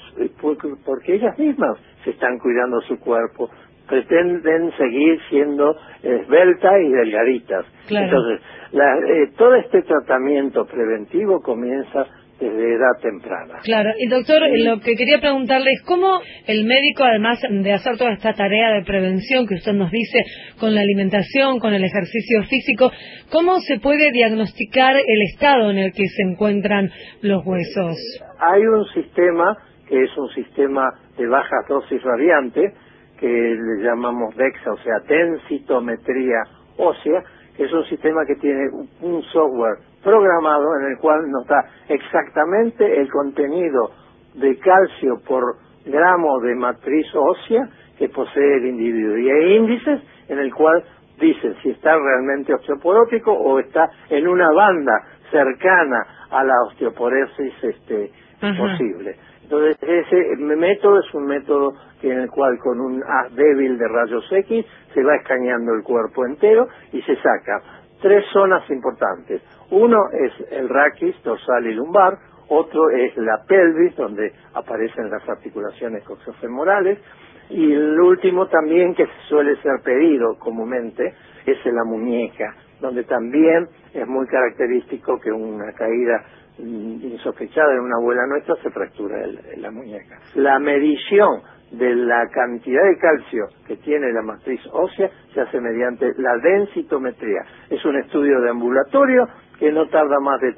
porque ellas mismas se están cuidando su cuerpo, pretenden seguir siendo esbeltas y delgaditas. Entonces, todo este tratamiento preventivo comienza desde edad temprana. Claro, y doctor, lo que quería preguntarle es cómo el médico, además de hacer toda esta tarea de prevención que usted nos dice, con la alimentación, con el ejercicio físico, ¿cómo se puede diagnosticar el estado en el que se encuentran los huesos? Hay un sistema que es un sistema de baja dosis radiante, que le llamamos DEXA, o sea, densitometría ósea, que es un sistema que tiene un software programado en el cual nos da exactamente el contenido de calcio por gramo de matriz ósea que posee el individuo. Y hay índices en el cual dicen si está realmente osteoporótico o está en una banda cercana a la osteoporosis posible. Entonces, ese método es un método en el cual con un haz débil de rayos X se va escaneando el cuerpo entero y se saca 3 zonas importantes. Uno es el raquis, dorsal y lumbar, otro es la pelvis, donde aparecen las articulaciones coxofemorales, y el último también, que suele ser pedido comúnmente, es la muñeca, donde también es muy característico que una caída insospechada de una abuela nuestra se fractura la muñeca. La medición de la cantidad de calcio que tiene la matriz ósea se hace mediante la densitometría. Es un estudio de ambulatorio que no tarda más de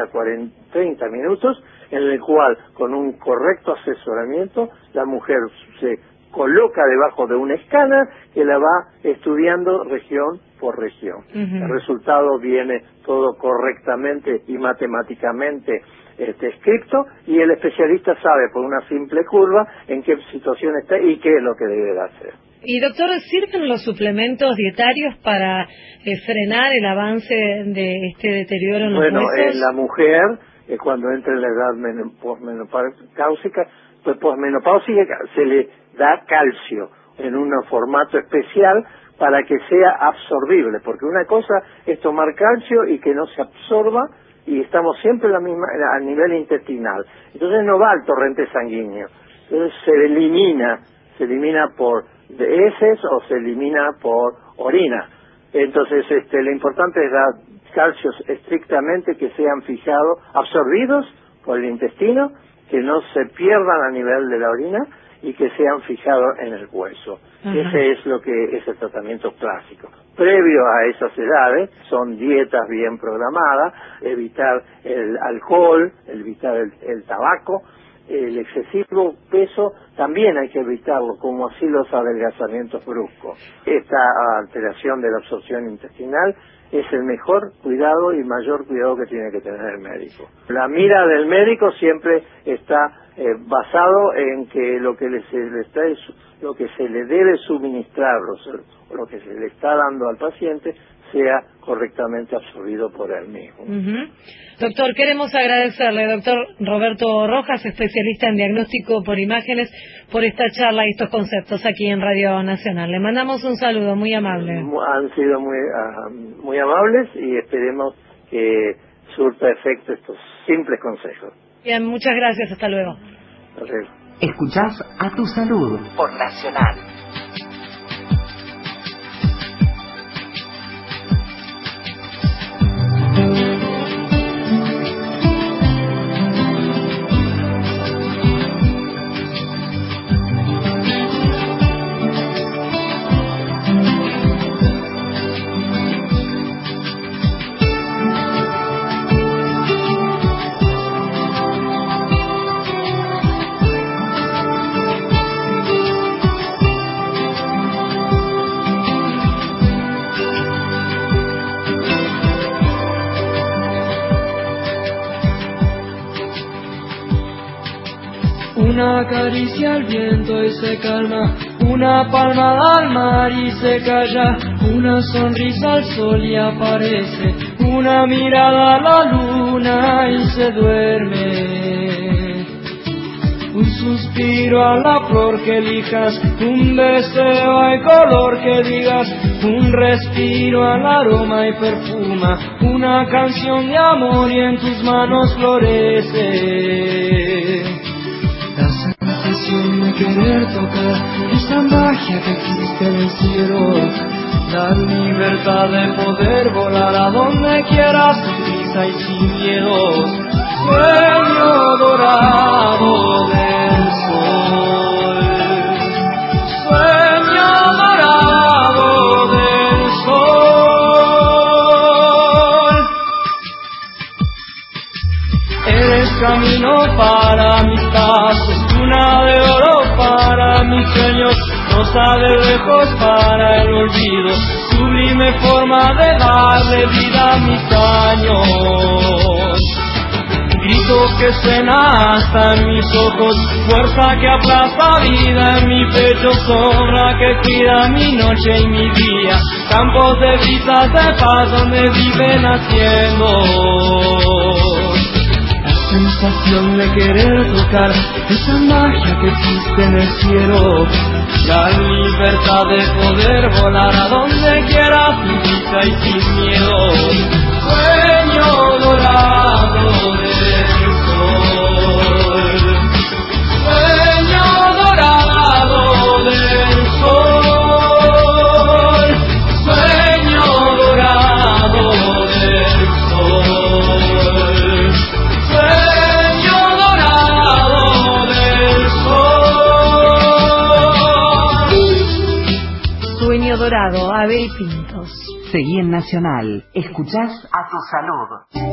30 minutos, en el cual, con un correcto asesoramiento, la mujer se coloca debajo de un escáner que la va estudiando región por región. El resultado viene todo correctamente y matemáticamente escrito, y el especialista sabe por una simple curva en qué situación está y qué es lo que debe de hacer. Y doctor, ¿sirven los suplementos dietarios para frenar el avance de este deterioro en los huesos? Bueno, la mujer, cuando entra en la edad posmenopáusica, se le da calcio en un formato especial para que sea absorbible, porque una cosa es tomar calcio y que no se absorba, y estamos siempre a nivel intestinal. Entonces no va al torrente sanguíneo. Entonces se elimina por heces o se elimina por orina. Entonces lo importante es dar calcios estrictamente que sean fijados, absorbidos por el intestino, que no se pierdan a nivel de la orina y que sean fijados en el hueso. Ese es lo que es el tratamiento clásico. Previo a esas edades son dietas bien programadas, evitar el alcohol, evitar el tabaco. El excesivo peso también hay que evitarlo, como así los adelgazamientos bruscos. Esta alteración de la absorción intestinal es el mejor cuidado y mayor cuidado que tiene que tener el médico. La mira del médico siempre está basado en que lo que lo que se le debe suministrar, lo que se le está dando al paciente, sea correctamente absorbido por él mismo. Doctor, queremos agradecerle, doctor Roberto Rojas, especialista en diagnóstico por imágenes, por esta charla y estos conceptos aquí en Radio Nacional. Le mandamos un saludo muy amable. Han sido muy amables y esperemos que surta efecto estos simples consejos. Bien, muchas gracias, hasta luego. Hasta luego. Escuchás A Tu Salud por Nacional. Una caricia al viento y se calma, una palmada al mar y se calla, una sonrisa al sol y aparece, una mirada a la luna y se duerme. Un suspiro a la flor que elijas, un deseo al color que digas, un respiro al aroma y perfuma, una canción de amor y en tus manos florece. La sensación de querer tocar esa magia que existe en el cielo, la libertad de poder volar a donde quieras, sin prisa y sin miedo, sueño dorado del sol, sueño dorado del sol. Eres camino para mis pasos, luna de oro para mis sueños, rosa de lejos para el olvido, sublime forma de darle vida a mis años. Grito que suena hasta en mis ojos, fuerza que aplasta vida en mi pecho, sombra que cuida mi noche y mi día, campos de brisas de paz donde vive naciendo. Sensación de querer tocar esa magia que existe en el cielo, la libertad de poder volar a donde quieras, sin prisa y sin miedo, sueño dorado del sol, sueño dorado del sol, sueño dorado del sol. Sueño dorado, Abel Pintos. Seguí en Nacional. Escuchás A Tu Salud.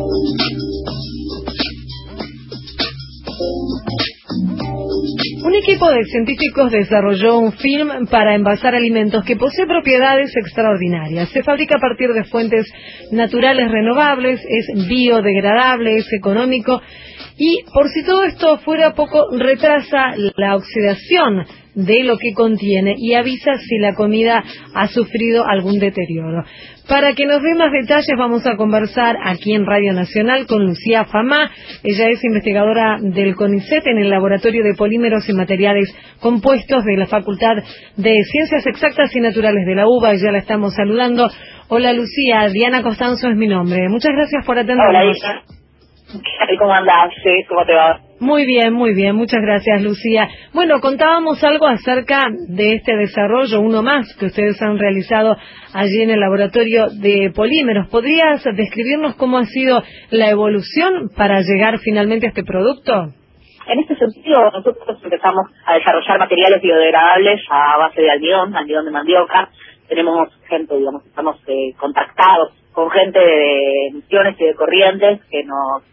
Un equipo de científicos desarrolló un film para envasar alimentos que posee propiedades extraordinarias. Se fabrica a partir de fuentes naturales renovables, es biodegradable, es económico y, por si todo esto fuera poco, retrasa la oxidación de lo que contiene y avisa si la comida ha sufrido algún deterioro. Para que nos dé más detalles vamos a conversar aquí en Radio Nacional con Lucía Famá. Ella es investigadora del CONICET en el Laboratorio de Polímeros y Materiales Compuestos de la Facultad de Ciencias Exactas y Naturales de la UBA. Ya la estamos saludando. Hola Lucía, Diana Costanzo es mi nombre. Muchas gracias por atendernos. Hola Diana. ¿Cómo andás? ¿Cómo te va? Muy bien, muchas gracias Lucía. Bueno, contábamos algo acerca de este desarrollo, uno más que ustedes han realizado allí en el laboratorio de polímeros. ¿Podrías describirnos cómo ha sido la evolución para llegar finalmente a este producto? En este sentido, nosotros empezamos a desarrollar materiales biodegradables a base de almidón de mandioca. Tenemos gente, digamos, estamos contactados con gente de emisiones y de corrientes que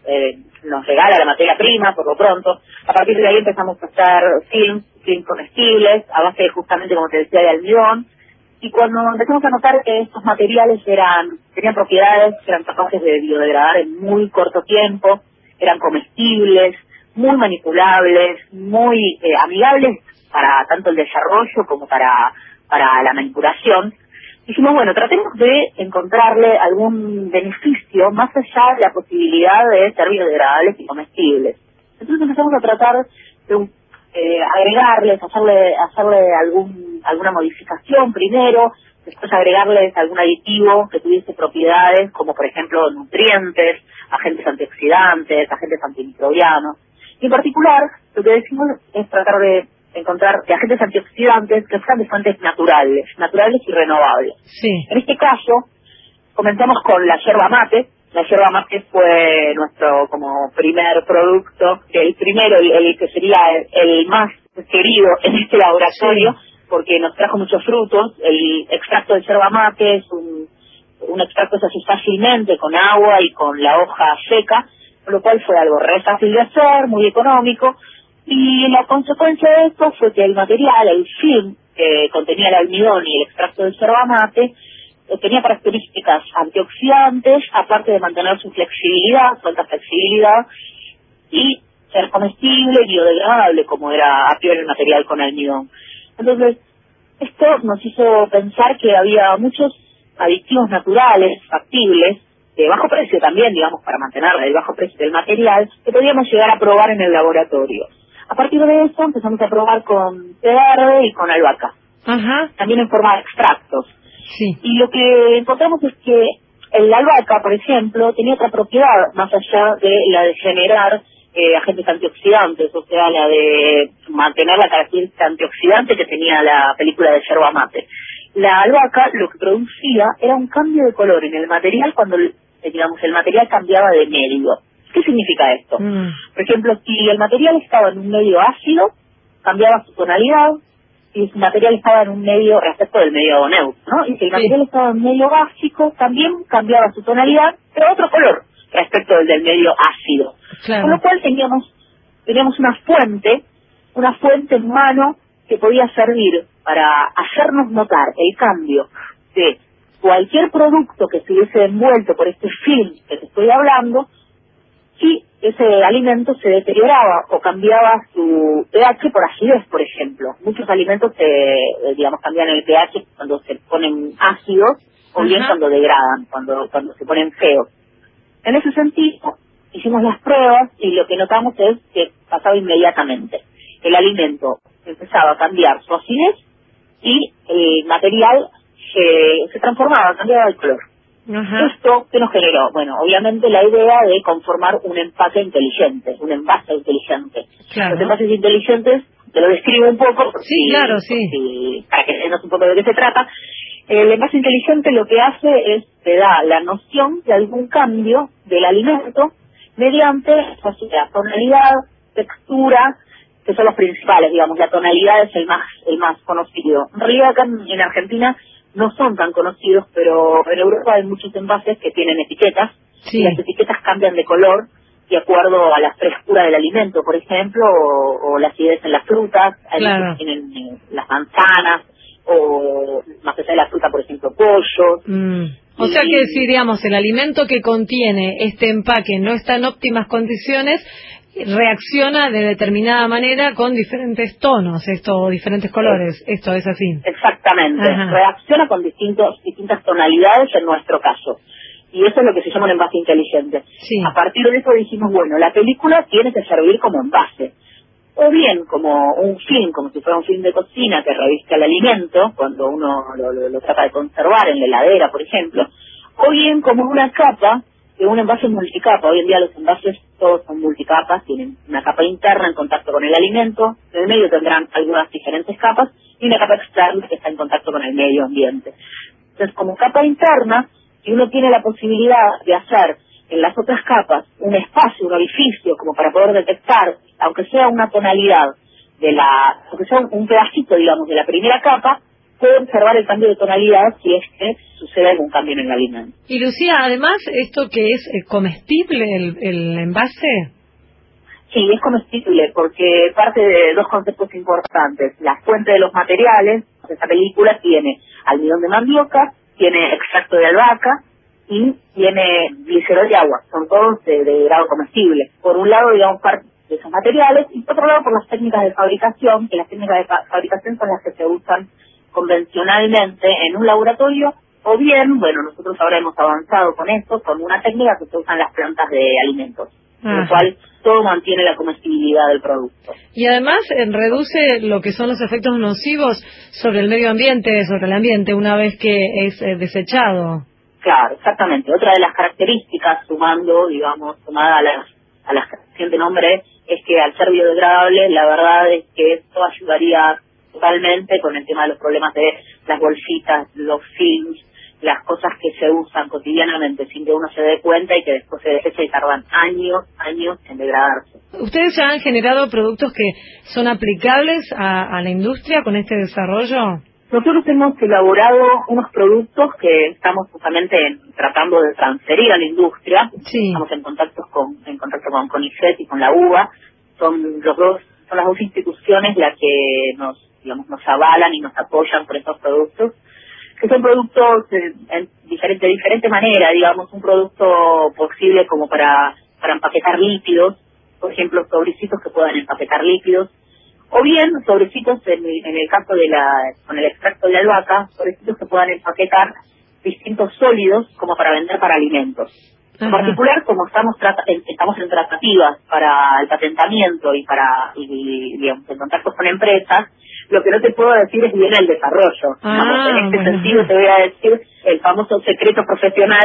nos regala la materia prima por lo pronto. A partir de ahí empezamos a hacer film comestibles, a base justamente, como te decía, de almidón. Y cuando empezamos a notar que estos materiales tenían propiedades, eran capaces de biodegradar en muy corto tiempo, eran comestibles, muy manipulables, muy amigables para tanto el desarrollo como para la manipulación, dijimos, bueno, tratemos de encontrarle algún beneficio más allá de la posibilidad de ser biodegradables y comestibles. Entonces empezamos a tratar de agregarles, hacerle alguna modificación primero, después agregarles algún aditivo que tuviese propiedades como por ejemplo nutrientes, agentes antioxidantes, agentes antimicrobianos. Y en particular, lo que decimos es tratar de encontrar agentes antioxidantes que sean de fuentes naturales y renovables. Sí. En este caso, comenzamos con la yerba mate. La yerba mate fue nuestro como primer producto, el que sería el más querido en este laboratorio, porque nos trajo muchos frutos. El extracto de yerba mate es un extracto que se hace fácilmente con agua y con la hoja seca, con lo cual fue algo re fácil de hacer, muy económico. Y la consecuencia de esto fue que el material, el film que contenía el almidón y el extracto de yerba mate, tenía características antioxidantes, aparte de mantener su flexibilidad, su alta flexibilidad, y ser comestible y biodegradable, como era a priori el material con almidón. Entonces, esto nos hizo pensar que había muchos aditivos naturales, factibles, de bajo precio también, digamos, para mantener el bajo precio del material, que podíamos llegar a probar en el laboratorio. A partir de eso empezamos a probar con té verde y con albahaca. Ajá. También en forma de extractos. Sí. Y lo que encontramos es que el albahaca, por ejemplo, tenía otra propiedad más allá de la de generar agentes antioxidantes, o sea, la de mantener la característica antioxidante que tenía la película de yerba mate. La albahaca lo que producía era un cambio de color en el material cuando, digamos, el material cambiaba de medio. ¿Qué significa esto? Por ejemplo, si el material estaba en un medio ácido, cambiaba su tonalidad, y si el material estaba en un medio respecto del medio neutro, ¿no? Y si el material estaba en un medio básico, también cambiaba su tonalidad, pero otro color respecto del medio ácido. Claro. Con lo cual teníamos una fuente en mano que podía servir para hacernos notar el cambio de cualquier producto que estuviese envuelto por este film que te estoy hablando, si ese alimento se deterioraba o cambiaba su pH por acidez, por ejemplo. Muchos alimentos cambian el pH cuando se ponen ácidos o bien cuando degradan, cuando se ponen feos. En ese sentido, hicimos las pruebas y lo que notamos es que pasaba inmediatamente. El alimento empezaba a cambiar su acidez y el material se transformaba, cambiaba de color. ¿Esto qué nos generó? Bueno, obviamente la idea de conformar un empaque inteligente, un envase inteligente. Claro. Los envases inteligentes, te lo describo un poco, para que veamos un poco de qué se trata. El envase inteligente lo que hace es, te da la noción de algún cambio del alimento mediante la tonalidad, textura, que son los principales, digamos. La tonalidad es el más conocido. En realidad acá en Argentina no son tan conocidos, pero en Europa hay muchos envases que tienen etiquetas, y las etiquetas cambian de color de acuerdo a la frescura del alimento, por ejemplo, o la acidez en las frutas. Hay muchos que tienen las manzanas, o más allá de la fruta, por ejemplo, pollos. O sea que si, digamos, el alimento que contiene este empaque no está en óptimas condiciones, reacciona de determinada manera con diferentes tonos, diferentes colores. Esto es así. Exactamente. Ajá. Reacciona con distintas tonalidades en nuestro caso. Y eso es lo que se llama un envase inteligente. Sí. A partir de eso dijimos, bueno, la película tiene que servir como envase. O bien como un film, como si fuera un film de cocina que reviste el alimento, cuando uno lo trata de conservar en la heladera, por ejemplo. O bien como una capa de un envase multicapa. Hoy en día los envases todos son multicapas, tienen una capa interna en contacto con el alimento, en el medio tendrán algunas diferentes capas, y una capa externa que está en contacto con el medio ambiente. Entonces, como capa interna, si uno tiene la posibilidad de hacer en las otras capas un espacio, un orificio, como para poder detectar, aunque sea una tonalidad aunque sea un pedacito, digamos, de la primera capa, puede observar el cambio de tonalidad si es que sucede algún cambio en el alimento. Y Lucía, además, ¿esto que es comestible el envase? Sí, es comestible porque parte de dos conceptos importantes. La fuente de los materiales, esta película tiene almidón de mandioca, tiene extracto de albahaca y tiene glicerol y agua. Son todos de grado comestible. Por un lado, digamos, parte de esos materiales y por otro lado por las técnicas de fabricación, que las técnicas de fabricación son las que se usan convencionalmente en un laboratorio, o bien, bueno, nosotros ahora hemos avanzado con esto, con una técnica que se usa en las plantas de alimentos, con lo cual todo mantiene la comestibilidad del producto. Y además reduce lo que son los efectos nocivos sobre el medio ambiente, sobre el ambiente, una vez que es desechado. Claro, exactamente. Otra de las características, sumada a las que siente nombre, es que al ser biodegradable, la verdad es que esto ayudaría totalmente con el tema de los problemas de las bolsitas, los films, las cosas que se usan cotidianamente sin que uno se dé cuenta y que después se desecha y tardan años en degradarse. ¿Ustedes ya han generado productos que son aplicables a la industria con este desarrollo? Nosotros hemos elaborado unos productos que estamos justamente tratando de transferir a la industria. Sí. Estamos en contacto con CONICET y con la UBA. Son las dos instituciones las que nos avalan y nos apoyan por estos productos, que son productos de diferente manera, digamos, un producto posible como para empaquetar lípidos, por ejemplo, sobrecitos que puedan empaquetar lípidos, o bien sobrecitos en el caso con el extracto de albahaca, sobrecitos que puedan empaquetar distintos sólidos como para vender para alimentos. En particular, como estamos en tratativas para el patentamiento y digamos, en contactos con empresas, lo que no te puedo decir es bien el desarrollo. En este sentido te voy a decir el famoso secreto profesional.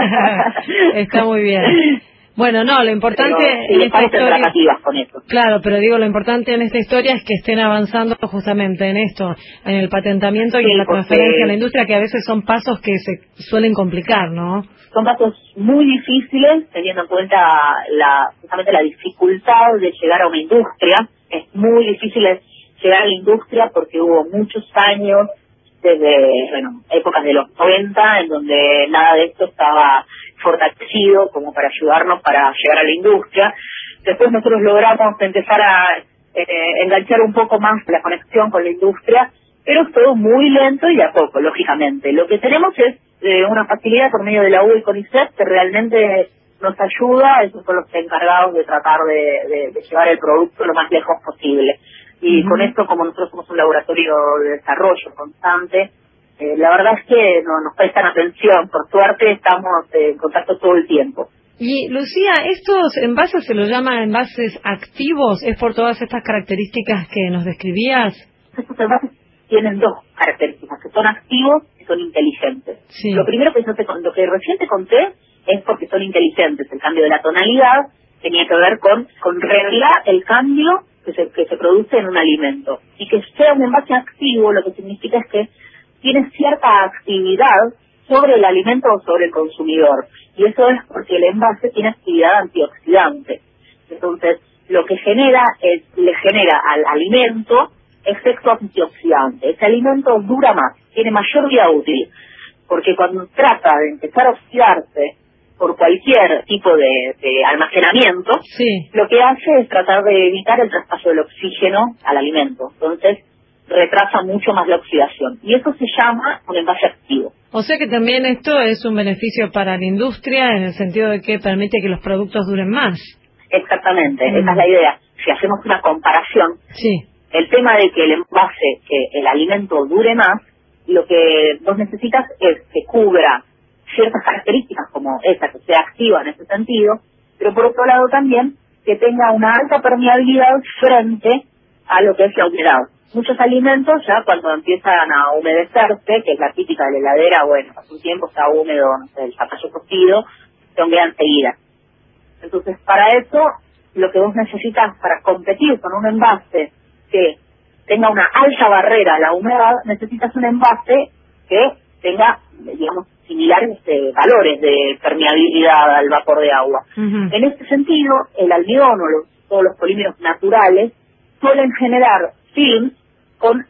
Está muy bien. Bueno, no, lo importante en esta historia... tratativas con eso. Claro, pero digo, lo importante en esta historia es que estén avanzando justamente en esto, en el patentamiento y en la transferencia a la industria, que a veces son pasos que se suelen complicar, ¿no? Son pasos muy difíciles, teniendo en cuenta justamente la dificultad de llegar a una industria. Es muy difícil llegar a la industria porque hubo muchos años, desde épocas de los 90, en donde nada de esto estaba fortalecido como para ayudarnos para llegar a la industria. Después nosotros logramos empezar a enganchar un poco más la conexión con la industria, pero es todo muy lento y de a poco, lógicamente. Lo que tenemos es una facilidad por medio de la UBA y CONICET que realmente nos ayuda. Esos son los encargados de tratar de llevar el producto lo más lejos posible. Y con esto, como nosotros somos un laboratorio de desarrollo constante, la verdad es que no nos prestan atención. Por suerte estamos en contacto todo el tiempo. Y Lucía, ¿estos envases se los llama envases activos? ¿Es por todas estas características que nos describías? Estos envases tienen dos características, que son activos y son inteligentes. Sí. Lo primero que lo que recién te conté es porque son inteligentes. El cambio de la tonalidad tenía que ver con reglar el cambio que se produce en un alimento. Y que sea un envase activo, lo que significa es que tiene cierta actividad sobre el alimento o sobre el consumidor. Y eso es porque el envase tiene actividad antioxidante. Entonces, lo que le genera al alimento efecto antioxidante. Ese alimento dura más, tiene mayor vida útil, porque cuando trata de empezar a oxidarse por cualquier tipo de almacenamiento, sí, lo que hace es tratar de evitar el traspaso del oxígeno al alimento. Entonces, retrasa mucho más la oxidación. Y eso se llama un envase activo. O sea que también esto es un beneficio para la industria en el sentido de que permite que los productos duren más. Exactamente, esa es la idea. Si hacemos una comparación, sí, el tema de que el envase, que el alimento dure más, lo que vos necesitas es que cubra ciertas características como esa, que sea activa en ese sentido, pero por otro lado también que tenga una alta permeabilidad frente a lo que es la humedad. Muchos alimentos ya cuando empiezan a humedecerse, que es la típica de la heladera, bueno, hace un tiempo está húmedo, no sé, el zapallo cocido, se honguea enseguida. Entonces, para eso, lo que vos necesitas para competir con un envase que tenga una alta barrera a la humedad, necesitas un envase que tenga, digamos, similares valores de permeabilidad al vapor de agua. En este sentido, el almidón o todos los polímeros naturales suelen generar films con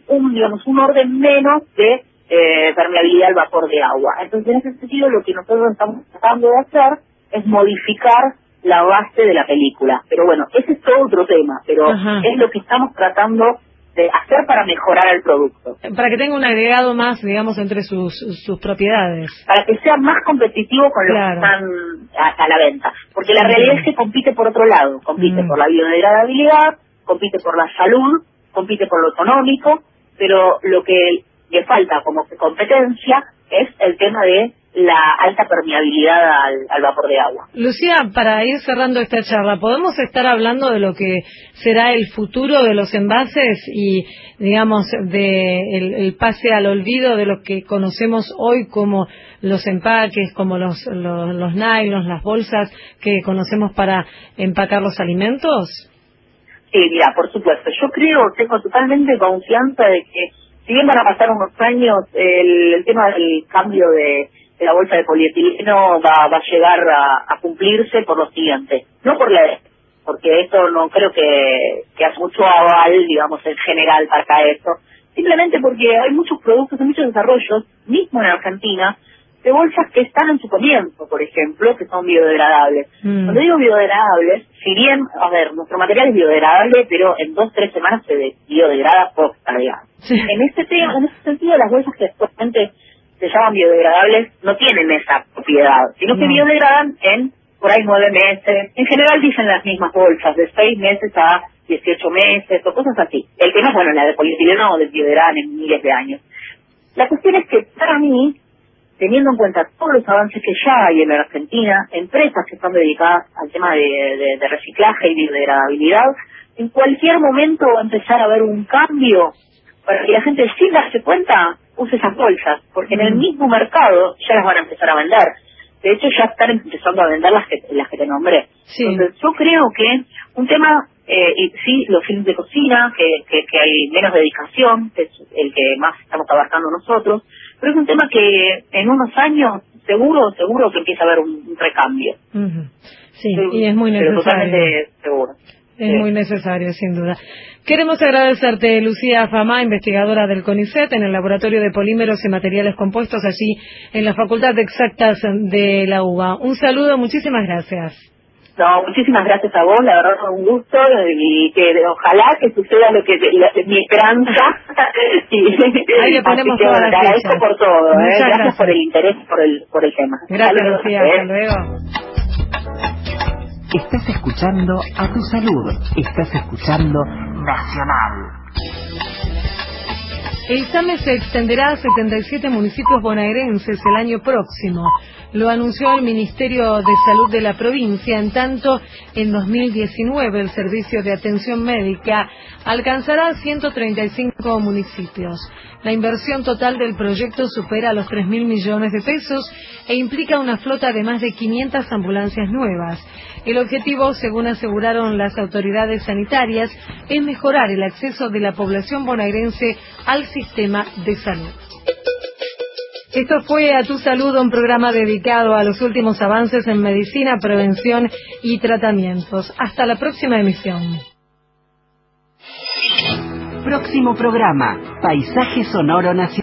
un orden menos de permeabilidad al vapor de agua. Entonces, en ese sentido, lo que nosotros estamos tratando de hacer es modificar la base de la película. Pero bueno, ese es todo otro tema, pero es lo que estamos tratando de hacer para mejorar el producto. Para que tenga un agregado más, digamos, entre sus propiedades. Para que sea más competitivo con los que están a la venta. Porque la realidad es que compite por otro lado. Compite por la biodegradabilidad, compite por la salud, compite por lo económico, pero lo que le falta como competencia es el tema de la alta permeabilidad al vapor de agua. Lucía, para ir cerrando esta charla, ¿podemos estar hablando de lo que será el futuro de los envases y, digamos, de el pase al olvido de lo que conocemos hoy como los empaques, como los nylons, las bolsas que conocemos para empacar los alimentos? Sí, mira, por supuesto. Yo tengo totalmente confianza de que, si bien van a pasar unos años, el tema del cambio de la bolsa de polietileno va a llegar a cumplirse por lo siguiente. No por porque esto no creo que hace mucho aval, digamos, en general para esto. Simplemente porque hay muchos productos, hay muchos desarrollos, mismo en Argentina, de bolsas que están en su comienzo, por ejemplo, que son biodegradables. Cuando digo biodegradables, si bien, nuestro material es biodegradable, pero en 2-3 semanas se biodegrada posta, digamos. Sí. En ese sentido, las bolsas que actualmente se llaman biodegradables no tienen esa propiedad, sino que biodegradan en por ahí 9 meses. En general dicen las mismas bolsas, de 6 meses a 18 meses o cosas así. El tema es, la de polietileno biodegradan en miles de años. La cuestión es que para mí, teniendo en cuenta todos los avances que ya hay en la Argentina, empresas que están dedicadas al tema de reciclaje y biodegradabilidad, en cualquier momento va a empezar a haber un cambio para que la gente, sin darse cuenta, use esas bolsas, porque en el mismo mercado ya las van a empezar a vender. De hecho, ya están empezando a vender las que te nombré. Sí. Entonces, yo creo que un tema, y sí, los films de cocina, que hay menos dedicación, que es el que más estamos abarcando nosotros, pero es un tema que en unos años seguro que empieza a haber un recambio. Sí, y es muy necesario. Pero totalmente seguro. Es muy necesario, sin duda. Queremos agradecerte, Lucía Famá, investigadora del CONICET en el Laboratorio de Polímeros y Materiales Compuestos, allí en la Facultad de Exactas de la UBA. Un saludo, muchísimas gracias. No, muchísimas gracias a vos, la verdad fue un gusto, y que ojalá que suceda lo que mi esperanza. Ahí le ponemos toda la agradezco por todo, gracias por el interés por el tema. Gracias, Lucía, hasta luego. Estás escuchando A Tu Salud. Estás escuchando Nacional. El SAME se extenderá a 77 municipios bonaerenses el año próximo. Lo anunció el Ministerio de Salud de la provincia. En tanto, en 2019 el Servicio de Atención Médica alcanzará 135 municipios. La inversión total del proyecto supera los 3.000 millones de pesos e implica una flota de más de 500 ambulancias nuevas. El objetivo, según aseguraron las autoridades sanitarias, es mejorar el acceso de la población bonaerense al sistema de salud. Esto fue A Tu Salud, un programa dedicado a los últimos avances en medicina, prevención y tratamientos. Hasta la próxima emisión. Próximo programa, Paisaje Sonoro Nacional.